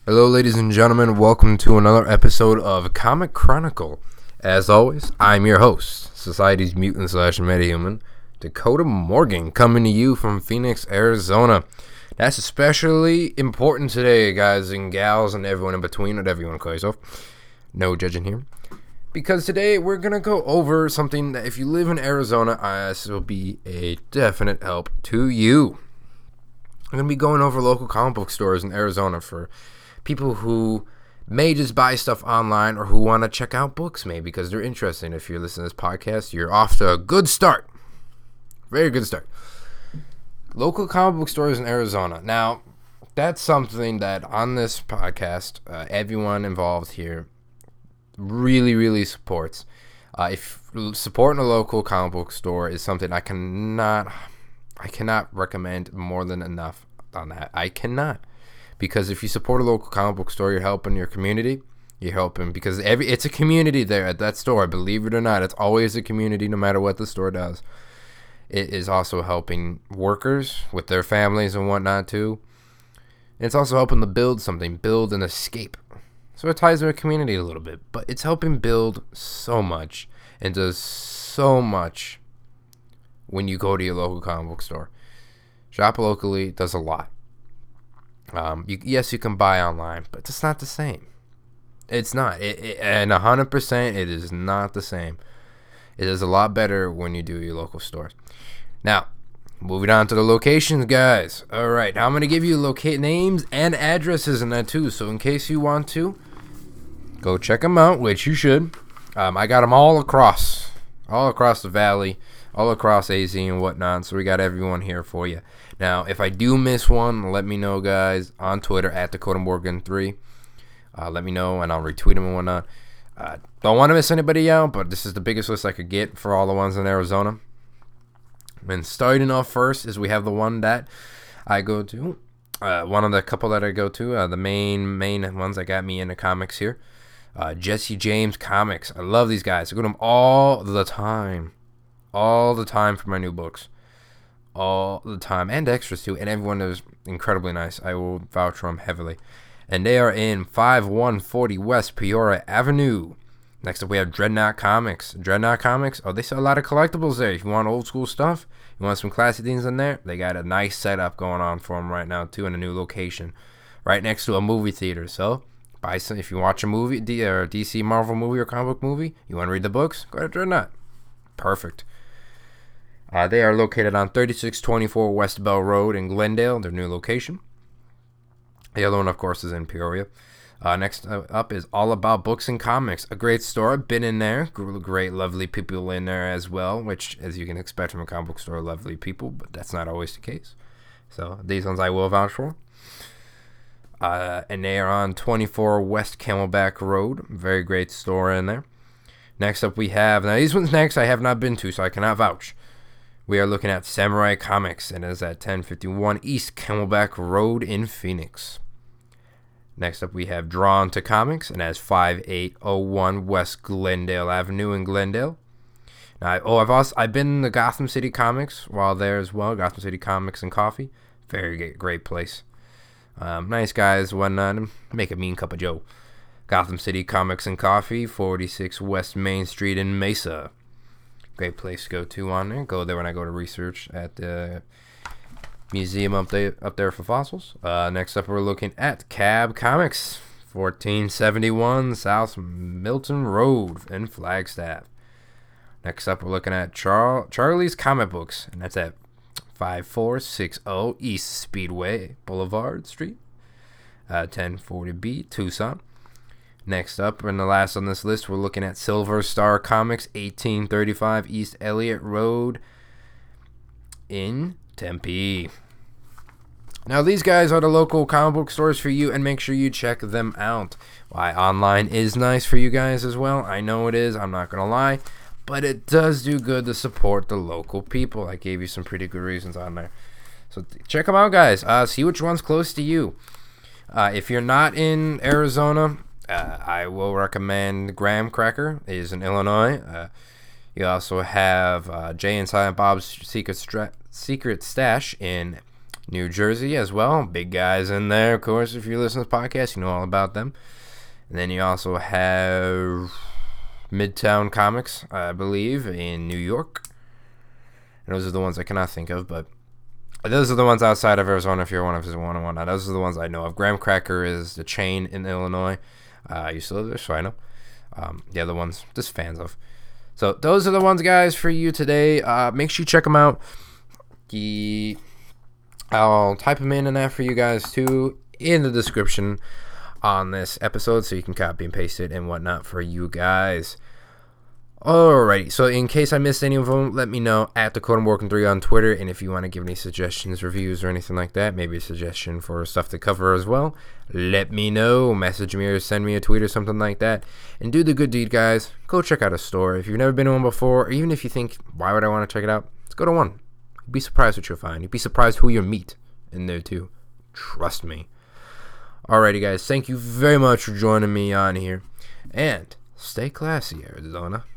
Hello, ladies and gentlemen. Welcome to another episode of Comic Chronicle. As always, I'm your host, Society's Mutant / Metahuman, Dakota Morgan, coming to you from Phoenix, Arizona. That's especially important today, guys and gals, and everyone in between, whatever you want to call yourself. No judging here. Because today we're going to go over something that if you live in Arizona, this will be a definite help to you. I'm going to be going over local comic book stores in Arizona for people who may just buy stuff online or who want to check out books maybe because they're interested. If you're listening to this podcast, you're off to a good start. Very good start. Local comic book stores in Arizona. Now, that's something that on this podcast, everyone involved here really supports. If supporting a local comic book store is something I cannot recommend more than enough on that. I cannot. Because if you support a local comic book store, you're helping your community. You're helping because it's a community there at that store. Believe it or not, it's always a community no matter what the store does. It is also helping workers with their families and whatnot too. It's also helping to build something, build an escape. So it ties to a community a little bit. But it's helping build so much and does so much when you go to your local comic book store. Shop locally does a lot. Yes, you can buy online, but it's not the same. It's not. And 100%, it is not the same. It is a lot better when you do your local stores. Now, moving on to the locations, guys. All right, now I'm going to give you names and addresses in that too. So in case you want to, go check them out, which you should. I got them all across the valley, all across AZ and whatnot. So we got everyone here for you. Now, if I do miss one, let me know, guys, on Twitter at DakotaMorgan3. Let me know, and I'll retweet them and whatnot. Don't want to miss anybody out, but this is the biggest list I could get for all the ones in Arizona. And starting off first is we have the one that I go to. One of the couple that I go to. The main ones that got me into comics here. Jesse James Comics. I love these guys. I go to them all the time. All the time for my new books. All the time, and extras too, and everyone is incredibly nice. I will vouch for them heavily. And they are in 5140 West Peoria Avenue. Next up we have Dreadnought Comics. They sell a lot of collectibles there. If you want old school stuff, you want some classic things in there, they got a nice setup going on for them right now too, in a new location right next to a movie theater. So buy some if you watch a movie, or DC Marvel movie or comic book movie, you want to read the books, go to Dreadnought. Perfect. They are located on 3624 West Bell Road in Glendale, their new location. The other one, of course, is in Peoria. Next up is All About Books and Comics, a great store. I've been in there. Great, lovely people in there as well, which, as you can expect from a comic book store, lovely people, but that's not always the case. So these ones I will vouch for. And they are on 24 West Camelback Road. Very great store in there. Next up we have, now these ones next I have not been to, so I cannot vouch. We are looking at Samurai Comics, and it is at 1051 East Camelback Road in Phoenix. Next up, we have Drawn to Comics, and that's 5801 West Glendale Avenue in Glendale. Now, I've been to Gotham City Comics while there as well. Gotham City Comics and Coffee, very great place. Nice guys, whatnot. Make a mean cup of Joe. Gotham City Comics and Coffee, 46 West Main Street in Mesa. Great place to go to on there. Go there when I go to research at the museum up there for fossils. Next up, we're looking at Cab Comics, 1471 South Milton Road in Flagstaff. Next up, we're looking at Charlie's Comic Books, and that's at 5460 East Speedway Boulevard Street, 1040B, Tucson. Next up, and the last on this list, we're looking at Silver Star Comics, 1835 East Elliott Road in Tempe. Now, these guys are the local comic book stores for you, and make sure you check them out. Why, online is nice for you guys as well. I know it is, I'm not going to lie, but it does do good to support the local people. I gave you some pretty good reasons on there. So check them out, guys. See which one's close to you. If you're not in Arizona, I will recommend Graham Cracker. It is in Illinois. You also have Jay and Silent Bob's Secret Stash in New Jersey as well. Big guys in there, of course. If you listen to this podcast, you know all about them. And then you also have Midtown Comics, I believe, in New York. And those are the ones I cannot think of, but those are the ones outside of Arizona if you're one of one and whatnot. Those are the ones I know of. Graham Cracker is the chain in Illinois. I used to live there, so I know. The other ones, just fans of. So those are the ones, guys, for you today. Make sure you check them out. I'll type them in and that for you guys, too, in the description on this episode, so you can copy and paste it and whatnot for you guys. Alrighty, so in case I missed any of them, let me know at DakotaMorgan3 on Twitter, and if you want to give any suggestions, reviews, or anything like that, maybe a suggestion for stuff to cover as well, let me know. Message me or send me a tweet or something like that, and do the good deed, guys. Go check out a store. If you've never been to one before, or even if you think, why would I want to check it out, let's go to one. You'd be surprised what you'll find. You'd be surprised who you'll meet in there, too. Trust me. Alrighty, guys, thank you very much for joining me on here, and stay classy, Arizona.